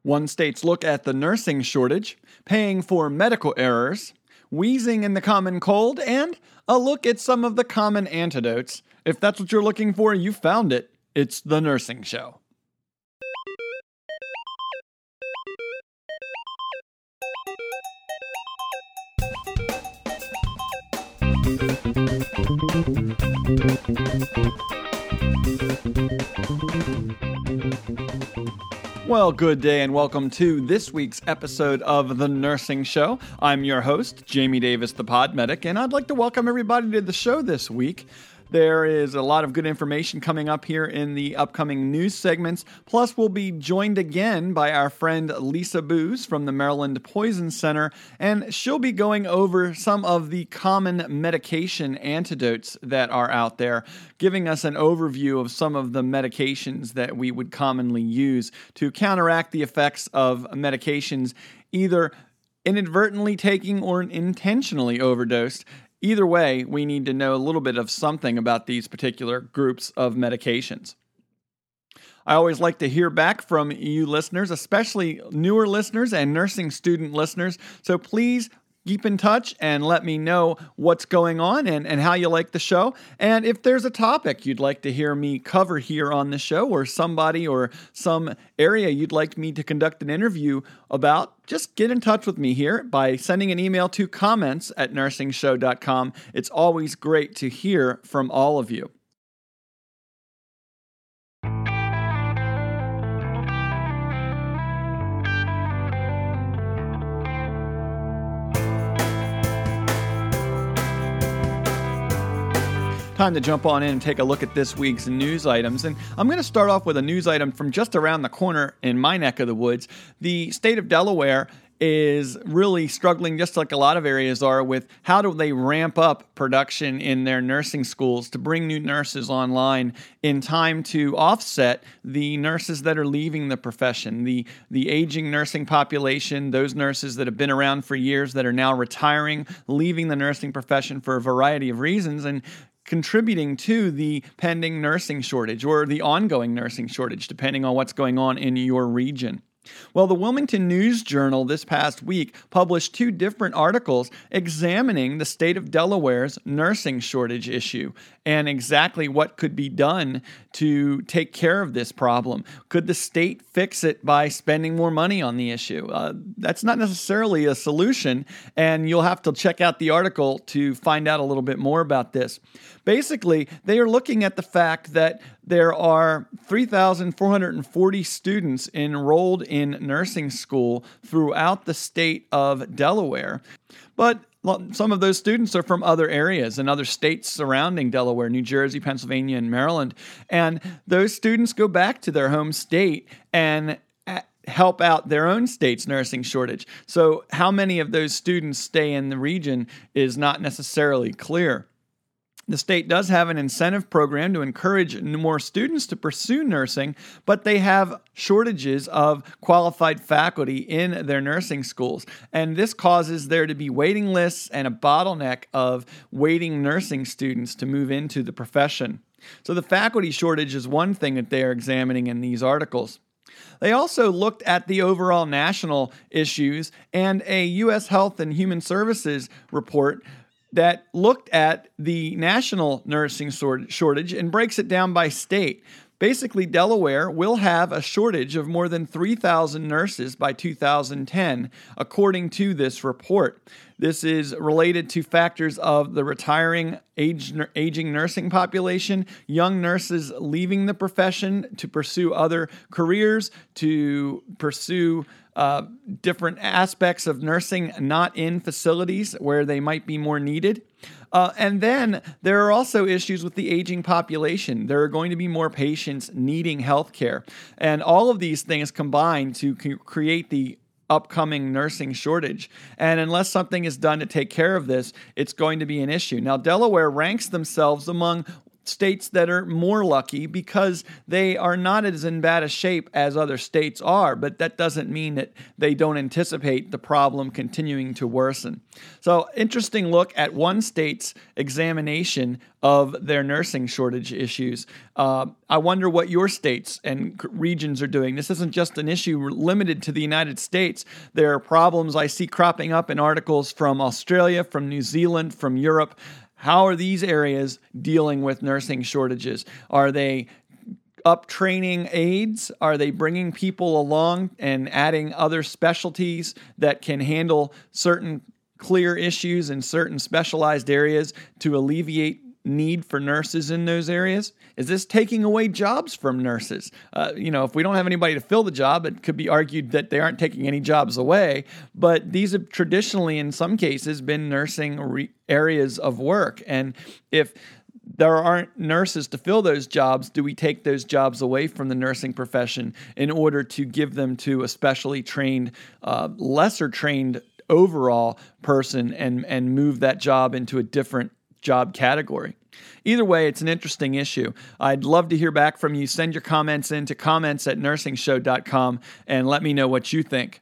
One state's look at the nursing shortage, paying for medical errors, wheezing in the common cold, and a look at some of the common antidotes. If that's what you're looking for, you found it. It's The Nursing Show. Well, good day and welcome to this week's episode of The Nursing Show. I'm your host, Jamie Davis, the Pod Medic, and I'd like to welcome everybody to the show this week. There is a lot of good information coming up here in the upcoming news segments. Plus, we'll be joined again by our friend Lisa Booz from the Maryland Poison Center, and she'll be going over some of the common medication antidotes that are out there, giving us an overview of some of the medications that we would commonly use to counteract the effects of medications either inadvertently taking or intentionally overdosed. Either way, we need to know a little bit of something about these particular groups of medications. I always like to hear back from you listeners, especially newer listeners and nursing student listeners. So please keep in touch and let me know what's going on and how you like the show. And if there's a topic you'd like to hear me cover here on the show, or somebody or some area you'd like me to conduct an interview about, just get in touch with me here by sending an email to comments@nursingshow.com. It's always great to hear from all of you. Time to jump on in and take a look at this week's news items. And I'm going to start off with a news item from just around the corner in my neck of the woods. The state of Delaware is really struggling, just like a lot of areas are, with how do they ramp up production in their nursing schools to bring new nurses online in time to offset the nurses that are leaving the profession, the aging nursing population, those nurses that have been around for years that are now retiring, leaving the nursing profession for a variety of reasons, and contributing to the pending nursing shortage or the ongoing nursing shortage, depending on what's going on in your region. Well, the Wilmington News Journal this past week published 2 different articles examining the state of Delaware's nursing shortage issue and exactly what could be done to take care of this problem. Could the state fix it by spending more money on the issue? That's not necessarily a solution, and you'll have to check out the article to find out a little bit more about this. Basically, they are looking at the fact that there are 3,440 students enrolled in nursing school throughout the state of Delaware. But some of those students are from other areas and other states surrounding Delaware, New Jersey, Pennsylvania, and Maryland. And those students go back to their home state and help out their own state's nursing shortage. So how many of those students stay in the region is not necessarily clear. The state does have an incentive program to encourage more students to pursue nursing, but they have shortages of qualified faculty in their nursing schools. And this causes there to be waiting lists and a bottleneck of waiting nursing students to move into the profession. So the faculty shortage is one thing that they are examining in these articles. They also looked at the overall national issues and a U.S. Health and Human Services report that looked at the national nursing shortage and breaks it down by state. Basically, Delaware will have a shortage of more than 3,000 nurses by 2010, according to this report. This is related to factors of the retiring aging nursing population, young nurses leaving the profession to pursue other careers, to pursue different aspects of nursing not in facilities where they might be more needed. And then there are also issues with the aging population. There are going to be more patients needing health care. And all of these things combine to create the upcoming nursing shortage. And unless something is done to take care of this, it's going to be an issue. Now, Delaware ranks themselves among states that are more lucky because they are not as in bad a shape as other states are, but that doesn't mean that they don't anticipate the problem continuing to worsen. So, interesting look at one state's examination of their nursing shortage issues. I wonder what your states and regions are doing. This isn't just an issue limited to the United States. There are problems I see cropping up in articles from Australia, from New Zealand, from Europe. How are these areas dealing with nursing shortages? Are they up training aides? Are they bringing people along and adding other specialties that can handle certain clear issues in certain specialized areas to alleviate need for nurses in those areas? Is this taking away jobs from nurses? If we don't have anybody to fill the job, it could be argued that they aren't taking any jobs away. But these have traditionally, in some cases, been nursing areas of work. And if there aren't nurses to fill those jobs, do we take those jobs away from the nursing profession in order to give them to a specially trained, lesser trained overall person and move that job into a different job category? Either way, it's an interesting issue. I'd love to hear back from you. Send your comments in to comments@NursingShow.com and let me know what you think.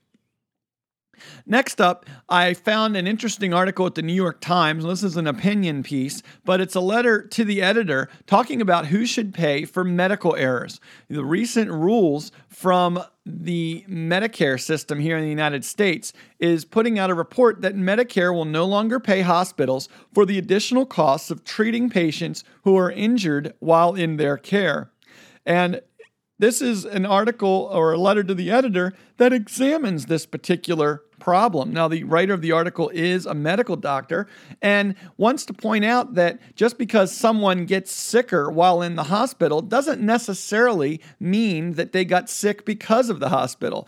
Next up, I found an interesting article at the New York Times. This is an opinion piece, but it's a letter to the editor talking about who should pay for medical errors. The recent rules from the Medicare system here in the United States is putting out a report that Medicare will no longer pay hospitals for the additional costs of treating patients who are injured while in their care. And this is an article or a letter to the editor that examines this particular problem. Now, the writer of the article is a medical doctor and wants to point out that just because someone gets sicker while in the hospital doesn't necessarily mean that they got sick because of the hospital.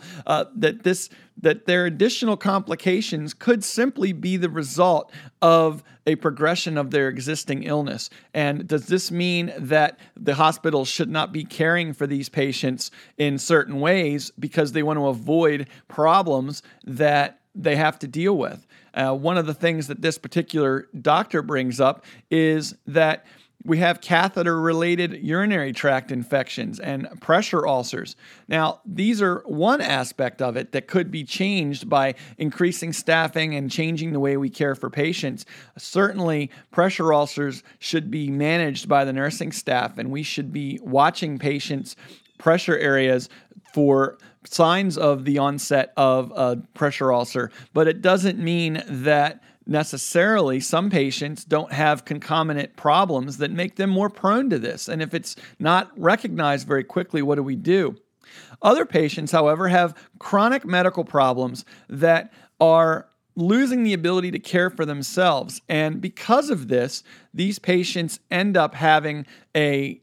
That their additional complications could simply be the result of a progression of their existing illness. And does this mean that the hospitals should not be caring for these patients in certain ways because they want to avoid problems that they have to deal with? One of the things that this particular doctor brings up is that we have catheter-related urinary tract infections and pressure ulcers. Now, these are one aspect of it that could be changed by increasing staffing and changing the way we care for patients. Certainly, pressure ulcers should be managed by the nursing staff, and we should be watching patients' pressure areas for signs of the onset of a pressure ulcer. But it doesn't mean that necessarily some patients don't have concomitant problems that make them more prone to this. And if it's not recognized very quickly, what do? Other patients, however, have chronic medical problems that are losing the ability to care for themselves. And because of this, these patients end up having an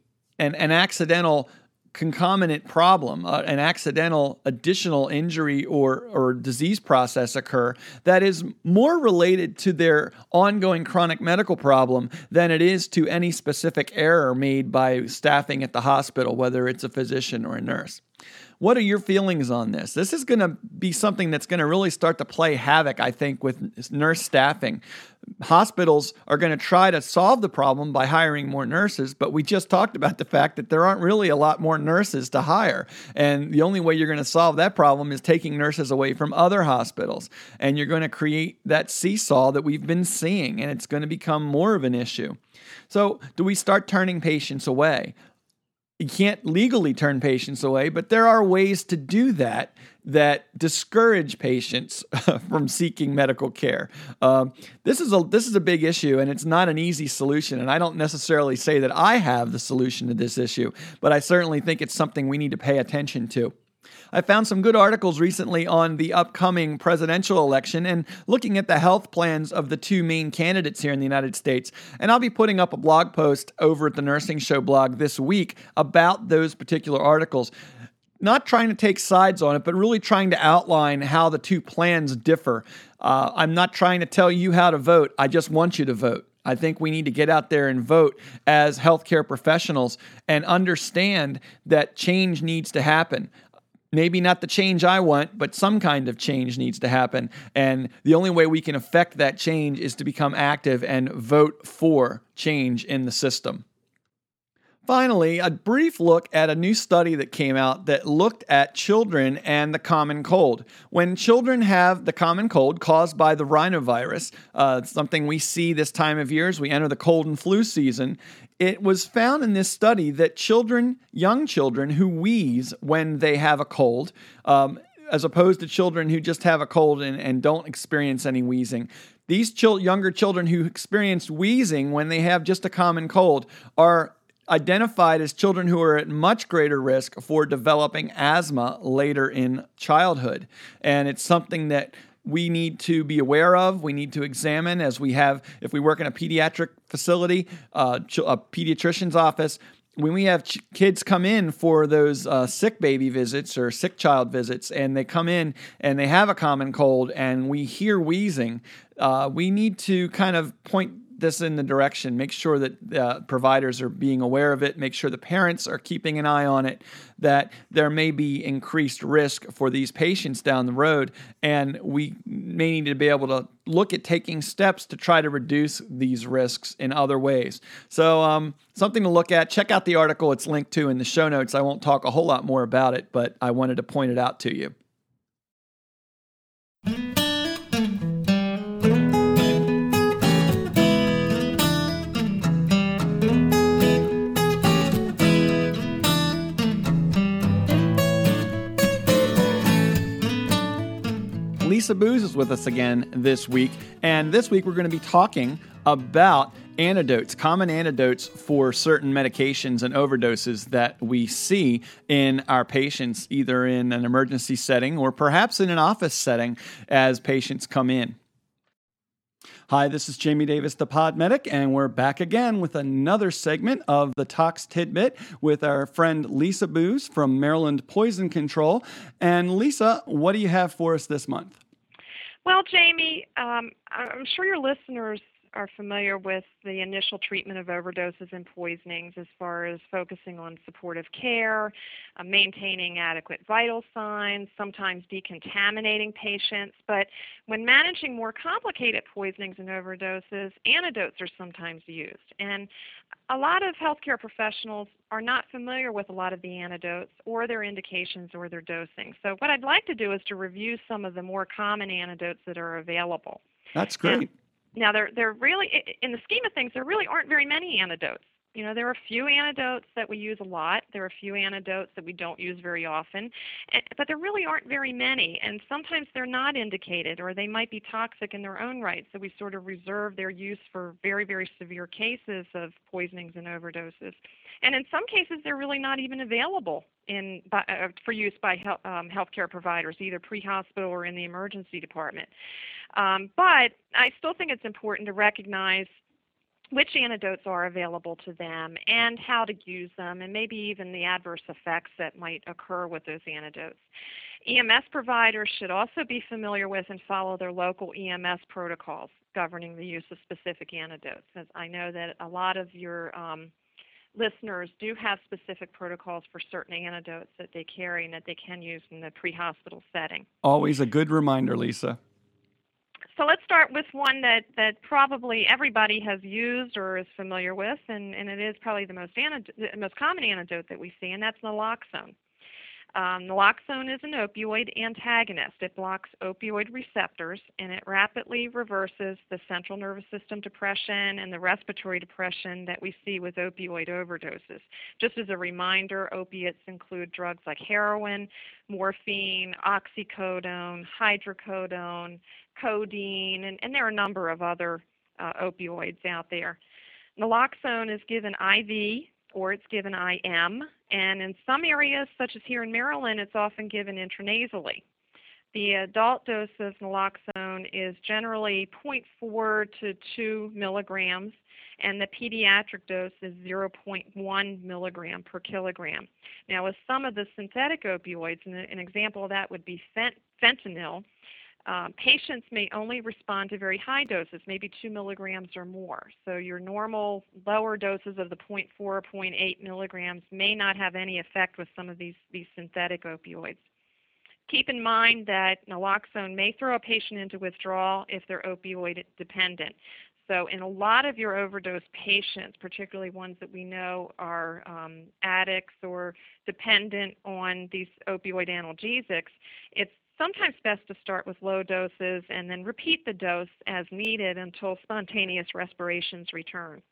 accidental concomitant problem, an accidental additional injury or disease process occur that is more related to their ongoing chronic medical problem than it is to any specific error made by staffing at the hospital, whether it's a physician or a nurse. What are your feelings on this? This is going to be something that's going to really start to play havoc, I think, with nurse staffing. Hospitals are going to try to solve the problem by hiring more nurses, but we just talked about the fact that there aren't really a lot more nurses to hire. And the only way you're going to solve that problem is taking nurses away from other hospitals. And you're going to create that seesaw that we've been seeing, and it's going to become more of an issue. So do we start turning patients away? You can't legally turn patients away, but there are ways to do that discourage patients from seeking medical care. This is a big issue, and it's not an easy solution. And I don't necessarily say that I have the solution to this issue, but I certainly think it's something we need to pay attention to. I found some good articles recently on the upcoming presidential election and looking at the health plans of the two main candidates here in the United States. And I'll be putting up a blog post over at the Nursing Show blog this week about those particular articles. Not trying to take sides on it, but really trying to outline how the two plans differ. I'm not trying to tell you how to vote. I just want you to vote. I think we need to get out there and vote as healthcare professionals and understand that change needs to happen. Maybe not the change I want, but some kind of change needs to happen. And the only way we can affect that change is to become active and vote for change in the system. Finally, a brief look at a new study that came out that looked at children and the common cold. When children have the common cold caused by the rhinovirus, something we see this time of year as we enter the cold and flu season, it was found in this study that young children who wheeze when they have a cold, as opposed to children who just have a cold and don't experience any wheezing. These younger children who experience wheezing when they have just a common cold are identified as children who are at much greater risk for developing asthma later in childhood. And it's something that we need to be aware of. We need to examine if we work in a pediatric facility, a pediatrician's office. When we have kids come in for those sick baby visits or sick child visits, and they come in and they have a common cold and we hear wheezing, we need to kind of point this in the direction, make sure that providers are being aware of it, make sure the parents are keeping an eye on it, that there may be increased risk for these patients down the road, and we may need to be able to look at taking steps to try to reduce these risks in other ways. So something to look at. Check out the article. It's linked to in the show notes. I won't talk a whole lot more about it, but I wanted to point it out to you. Lisa Booz is with us again this week, and this week we're going to be talking about antidotes, common antidotes for certain medications and overdoses that we see in our patients, either in an emergency setting or perhaps in an office setting as patients come in. Hi, this is Jamie Davis, the Pod Medic, and we're back again with another segment of the Tox Tidbit with our friend Lisa Booz from Maryland Poison Control. And Lisa, what do you have for us this month? Well, Jamie, I'm sure your listeners are familiar with the initial treatment of overdoses and poisonings as far as focusing on supportive care, maintaining adequate vital signs, sometimes decontaminating patients. But when managing more complicated poisonings and overdoses, antidotes are sometimes used. And a lot of healthcare professionals are not familiar with a lot of the antidotes or their indications or their dosing. So what I'd like to do is to review some of the more common antidotes that are available. That's great. Now, there really, in the scheme of things, there really aren't very many antidotes. You know, there are a few antidotes that we use a lot. There are a few antidotes that we don't use very often. But there really aren't very many. And sometimes they're not indicated, or they might be toxic in their own right. So we sort of reserve their use for very, very severe cases of poisonings and overdoses. And in some cases, they're really not even available for use by healthcare providers, either pre-hospital or in the emergency department. But I still think it's important to recognize which antidotes are available to them and how to use them, and maybe even the adverse effects that might occur with those antidotes. EMS providers should also be familiar with and follow their local EMS protocols governing the use of specific antidotes, as I know that a lot of your listeners do have specific protocols for certain antidotes that they carry and that they can use in the pre-hospital setting. Always a good reminder, Lisa. So let's start with one that probably everybody has used or is familiar with, and it is probably the most common antidote that we see, and that's naloxone. Naloxone is an opioid antagonist. It blocks opioid receptors, and it rapidly reverses the central nervous system depression and the respiratory depression that we see with opioid overdoses. Just as a reminder, opiates include drugs like heroin, morphine, oxycodone, hydrocodone, codeine, and there are a number of other opioids out there. Naloxone is given IV or it's given IM, and in some areas, such as here in Maryland, it's often given intranasally. The adult dose of naloxone is generally 0.4 to 2 milligrams, and the pediatric dose is 0.1 milligram per kilogram. Now, with some of the synthetic opioids, and an example of that would be fentanyl, patients may only respond to very high doses, maybe 2 milligrams or more. So your normal lower doses of the 0.4 or 0.8 milligrams may not have any effect with some of these synthetic opioids. Keep in mind that naloxone may throw a patient into withdrawal if they're opioid dependent. So in a lot of your overdose patients, particularly ones that we know are addicts or dependent on these opioid analgesics, it's sometimes best to start with low doses and then repeat the dose as needed until spontaneous respirations return.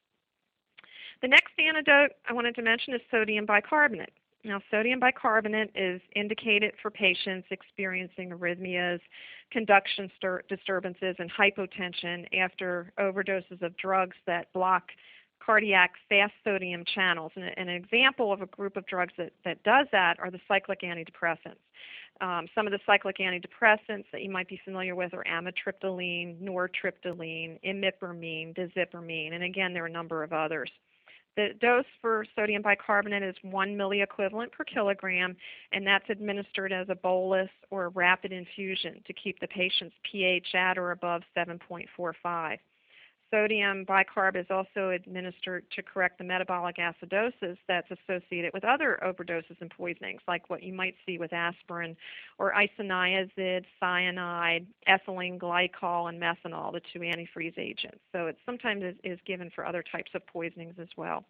The next antidote I wanted to mention is sodium bicarbonate. Now, sodium bicarbonate is indicated for patients experiencing arrhythmias, conduction disturbances, and hypotension after overdoses of drugs that block cardiac fast sodium channels. And an example of a group of drugs that does that are the cyclic antidepressants. Some of the cyclic antidepressants that you might be familiar with are amitriptyline, nortriptyline, imipramine, dizipramine, and again, there are a number of others. The dose for sodium bicarbonate is 1 milliequivalent per kilogram, and that's administered as a bolus or a rapid infusion to keep the patient's pH at or above 7.45. Sodium bicarb is also administered to correct the metabolic acidosis that's associated with other overdoses and poisonings, like what you might see with aspirin or isoniazid, cyanide, ethylene glycol, and methanol, the two antifreeze agents. So it sometimes is given for other types of poisonings as well.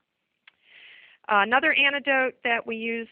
Another antidote that we use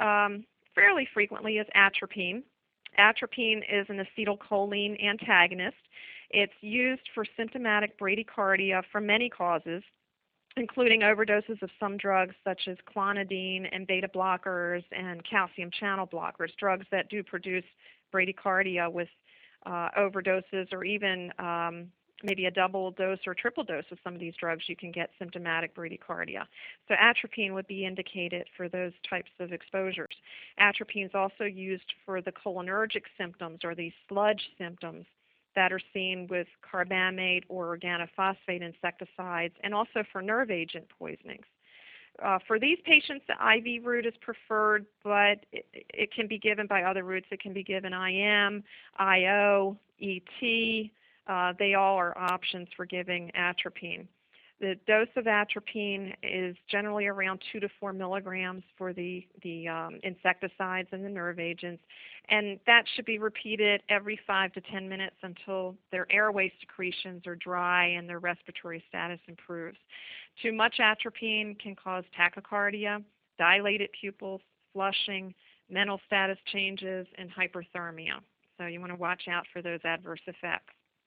fairly frequently is atropine. Atropine is an acetylcholine antagonist. It's used for symptomatic bradycardia from many causes, including overdoses of some drugs such as clonidine and beta blockers and calcium channel blockers, drugs that do produce bradycardia with overdoses or even maybe a double dose or triple dose of some of these drugs, you can get symptomatic bradycardia. So atropine would be indicated for those types of exposures. Atropine is also used for the cholinergic symptoms or these sludge symptoms that are seen with carbamate or organophosphate insecticides, and also for nerve agent poisonings. For these patients, the IV route is preferred, but it can be given by other routes. It can be given IM, IO, ET. They all are options for giving atropine. The dose of atropine is generally around 2 to 4 milligrams for the insecticides and the nerve agents, and that should be repeated every 5 to 10 minutes until their airway secretions are dry and their respiratory status improves. Too much atropine can cause tachycardia, dilated pupils, flushing, mental status changes, and hyperthermia. So you want to watch out for those adverse effects.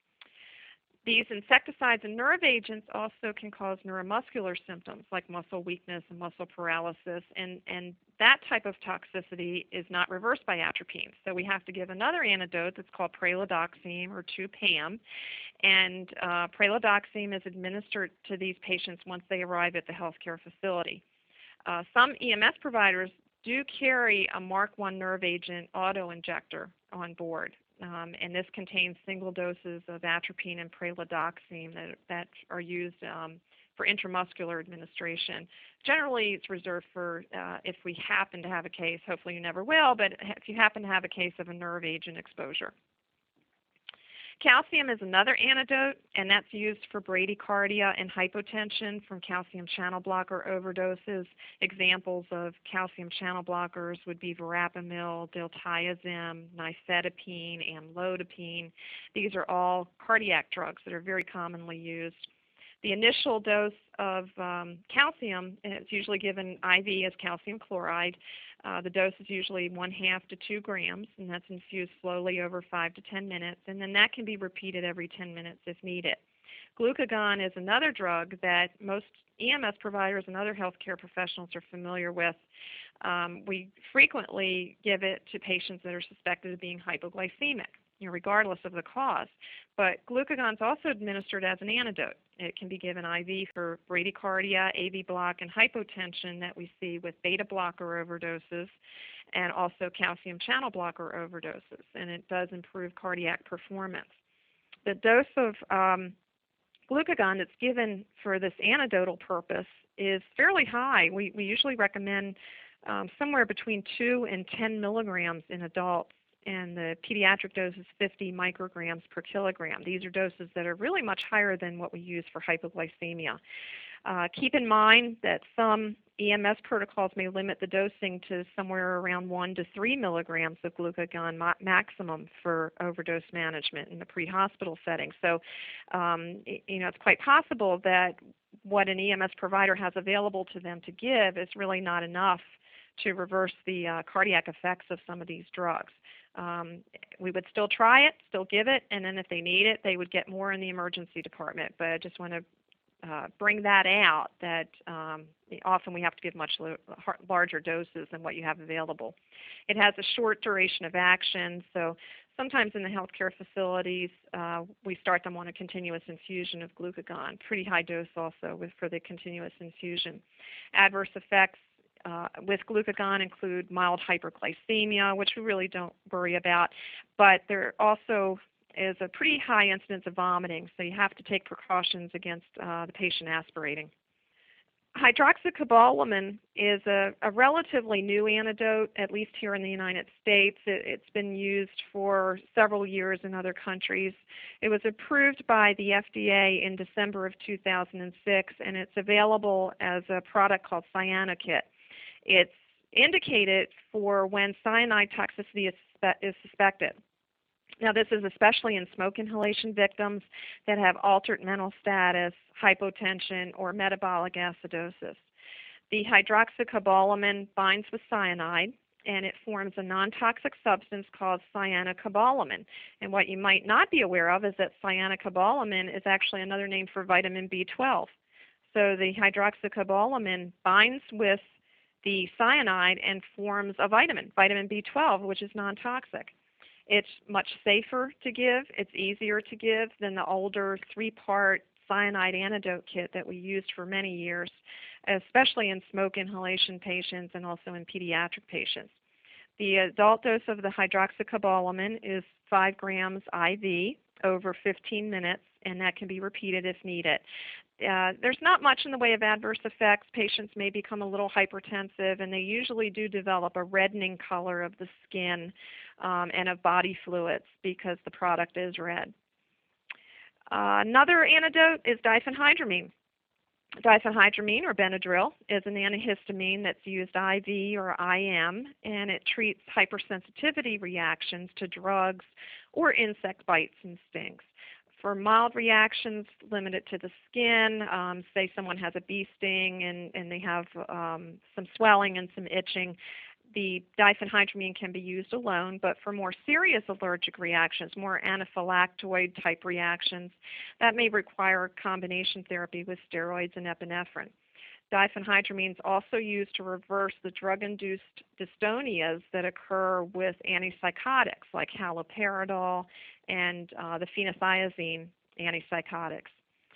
These insecticides and nerve agents also can cause neuromuscular symptoms like muscle weakness and muscle paralysis, and that type of toxicity is not reversed by atropine. So we have to give another antidote that's called pralidoxime or 2-PAM, and pralidoxime is administered to these patients once they arrive at the healthcare facility. Some EMS providers do carry a Mark I nerve agent auto-injector on board. And this contains single doses of atropine and pralidoxime that are used for intramuscular administration. Generally, it's reserved for if we happen to have a case, hopefully you never will, but if you happen to have a case of a nerve agent exposure. Calcium is another antidote, and that's used for bradycardia and hypotension from calcium channel blocker overdoses. Examples of calcium channel blockers would be verapamil, diltiazem, nifedipine, amlodipine. These are all cardiac drugs that are very commonly used. The initial dose of calcium is usually given IV as calcium chloride. The dose is usually 1/2 to 2 grams, and that's infused slowly over 5 to 10 minutes, and then that can be repeated every 10 minutes if needed. Glucagon is another drug that most EMS providers and other healthcare professionals are familiar with. We frequently give it to patients that are suspected of being hypoglycemic, regardless of the cause. But glucagon is also administered as an antidote. It can be given IV for bradycardia, AV block, and hypotension that we see with beta blocker overdoses and also calcium channel blocker overdoses, and it does improve cardiac performance. The dose of glucagon that's given for this antidotal purpose is fairly high. We usually recommend somewhere between 2 and 10 milligrams in adults, and the pediatric dose is 50 micrograms per kilogram. These are doses that are really much higher than what we use for hypoglycemia. Keep in mind that some EMS protocols may limit the dosing to somewhere around 1 to 3 milligrams of glucagon maximum for overdose management in the pre-hospital setting. So, it's quite possible that what an EMS provider has available to them to give is really not enough to reverse the cardiac effects of some of these drugs. We would still try it, still give it, and then if they need it, they would get more in the emergency department. But I just want to bring that out, that often we have to give much larger doses than what you have available. It has a short duration of action, so sometimes in the healthcare facilities, we start them on a continuous infusion of glucagon, pretty high dose also for the continuous infusion. Adverse effects with glucagon include mild hyperglycemia, which we really don't worry about, but there also is a pretty high incidence of vomiting, so you have to take precautions against the patient aspirating. Hydroxycobalamin is a relatively new antidote, at least here in the United States. It's been used for several years in other countries. It was approved by the FDA in December of 2006, and it's available as a product called Cyanokit. It's indicated for when cyanide toxicity is suspected. Now, this is especially in smoke inhalation victims that have altered mental status, hypotension, or metabolic acidosis. The hydroxycobalamin binds with cyanide, and it forms a non-toxic substance called cyanocobalamin. And what you might not be aware of is that cyanocobalamin is actually another name for vitamin B12. So the hydroxycobalamin binds with the cyanide and forms a vitamin B12, which is non-toxic. It's much safer to give. It's easier to give than the older 3-part cyanide antidote kit that we used for many years, especially in smoke inhalation patients and also in pediatric patients. The adult dose of the hydroxycobalamin is 5 grams IV over 15 minutes, and that can be repeated if needed. There's not much in the way of adverse effects. Patients may become a little hypertensive, and they usually do develop a reddening color of the skin and of body fluids because the product is red. Another antidote is diphenhydramine. Diphenhydramine, or Benadryl, is an antihistamine that's used IV or IM, and it treats hypersensitivity reactions to drugs or insect bites and stings. For mild reactions limited to the skin, say someone has a bee sting and they have some swelling and some itching, the diphenhydramine can be used alone, but for more serious allergic reactions, more anaphylactoid type reactions, that may require combination therapy with steroids and epinephrine. Diphenhydramine is also used to reverse the drug-induced dystonias that occur with antipsychotics like haloperidol and the phenothiazine antipsychotics.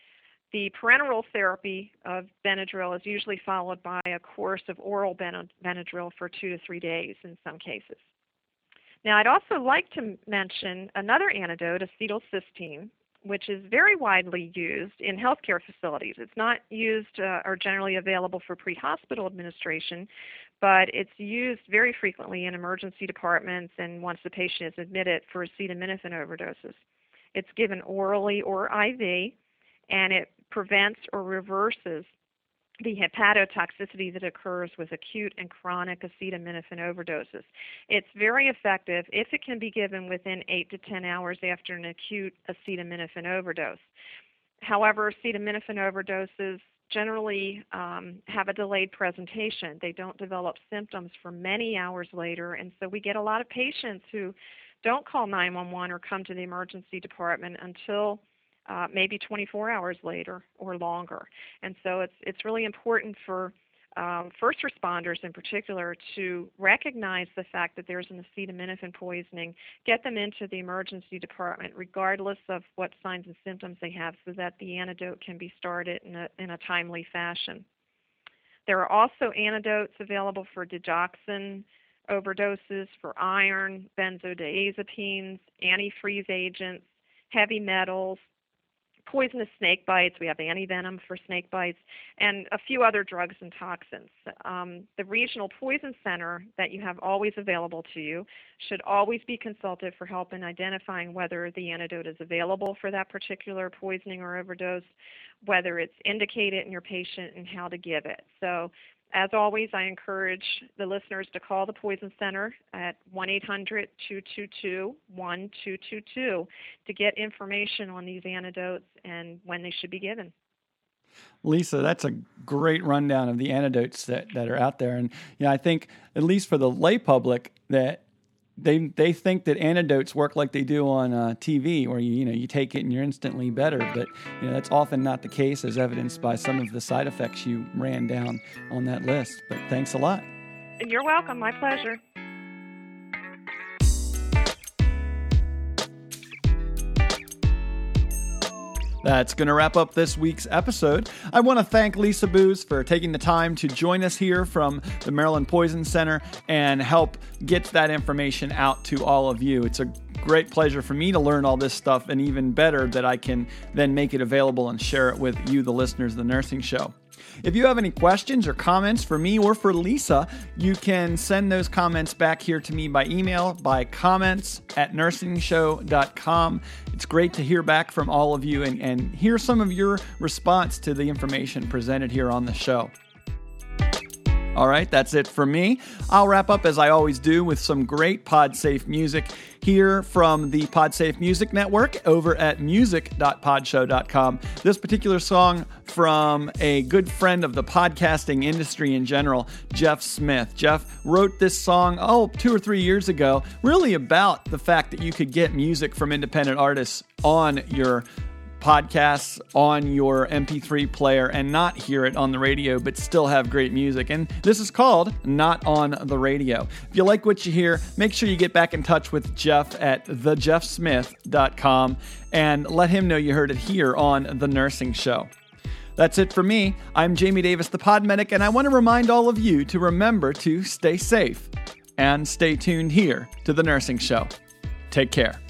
The parenteral therapy of Benadryl is usually followed by a course of oral Benadryl for 2 to 3 days in some cases. Now, I'd also like to mention another antidote, acetylcysteine, which is very widely used in healthcare facilities. It's not used or generally available for pre-hospital administration, but it's used very frequently in emergency departments and once the patient is admitted for acetaminophen overdoses. It's given orally or IV, and it prevents or reverses the hepatotoxicity that occurs with acute and chronic acetaminophen overdoses. It's very effective if it can be given within 8 to 10 hours after an acute acetaminophen overdose. However, acetaminophen overdoses generally have a delayed presentation. They don't develop symptoms for many hours later, and so we get a lot of patients who don't call 911 or come to the emergency department until maybe 24 hours later or longer. And so it's really important for first responders in particular to recognize the fact that there's an acetaminophen poisoning, get them into the emergency department regardless of what signs and symptoms they have so that the antidote can be started in a timely fashion. There are also antidotes available for digoxin overdoses, for iron, benzodiazepines, antifreeze agents, heavy metals, poisonous snake bites. We have antivenom for snake bites, and a few other drugs and toxins. The regional poison center that you have always available to you should always be consulted for help in identifying whether the antidote is available for that particular poisoning or overdose, whether it's indicated in your patient, and how to give it. So As always, I encourage the listeners to call the Poison Center at 1-800-222-1222 to get information on these antidotes and when they should be given. Lisa, that's a great rundown of the antidotes that are out there. And I think, at least for the lay public, that they think that antidotes work like they do on TV, where you take it and you're instantly better. But that's often not the case, as evidenced by some of the side effects you ran down on that list. But thanks a lot. You're welcome. My pleasure. That's going to wrap up this week's episode. I want to thank Lisa Boos for taking the time to join us here from the Maryland Poison Center and help get that information out to all of you. It's a great pleasure for me to learn all this stuff, and even better that I can then make it available and share it with you, the listeners of The Nursing Show. If you have any questions or comments for me or for Lisa, you can send those comments back here to me by email, by comments@nursingshow.com. It's great to hear back from all of you and hear some of your response to the information presented here on the show. All right, that's it for me. I'll wrap up, as I always do, with some great PodSafe music here from the PodSafe Music Network over at music.podshow.com. This particular song from a good friend of the podcasting industry in general, Jeff Smith. Jeff wrote this song, 2 or 3 years ago, really about the fact that you could get music from independent artists on your podcasts, on your MP3 player, and not hear it on the radio, but still have great music. And this is called Not on the Radio. If you like what you hear, make sure you get back in touch with Jeff at thejeffsmith.com and let him know you heard it here on The Nursing Show. That's it for me. I'm Jamie Davis, the Pod Medic, and I want to remind all of you to remember to stay safe and stay tuned here to The Nursing Show. Take care.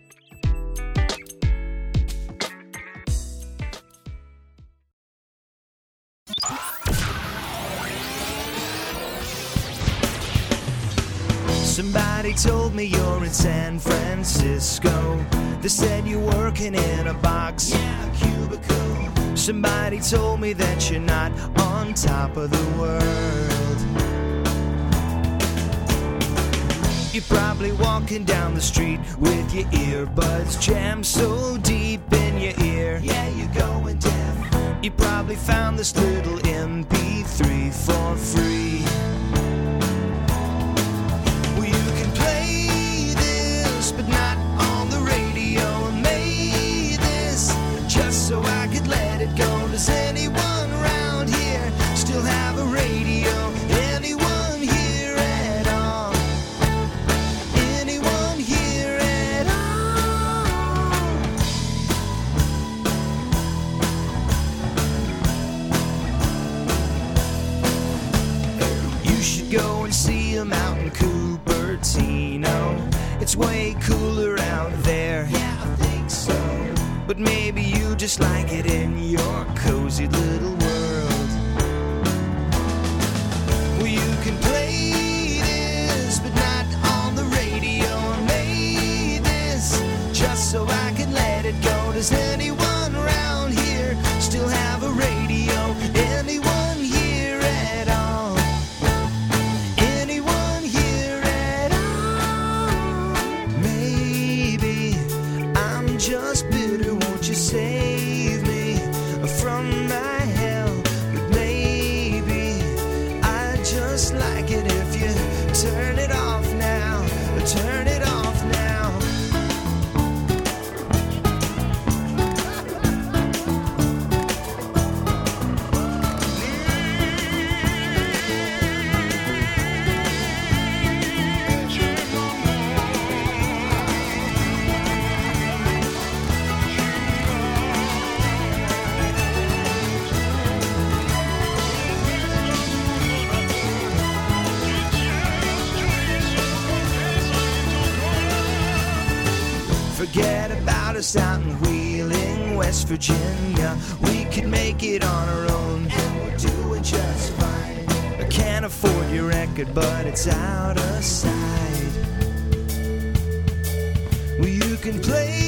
Somebody told me you're in San Francisco. They said you're working in a box, a cubicle. Somebody told me that you're not on top of the world. You're probably walking down the street with your earbuds jammed so deep in your ear. Yeah, you're going deaf. You probably found this little MP3 for free. But not on the radio. I made this just so I could let it go. Does anyone around here still have a radio? Anyone here at all? Anyone here at all? You should go and see him out in Cupertino. It's way cooler out there. Yeah, I think so. But maybe you just like it in your cozy little world. Well, you can play this, but not on the radio. I made this just so I can let it go. Does anyone around here still have a radio? Anyone here at all? Anyone here at all? Maybe I'm just bitter, won't you save me from my hell? But maybe I just like it if you turn it off now, turn it off now. Forget about us out in Wheeling, West Virginia. We could make it on our own, and we're doing just fine. I can't afford your record, but it's out of sight. Well, you can play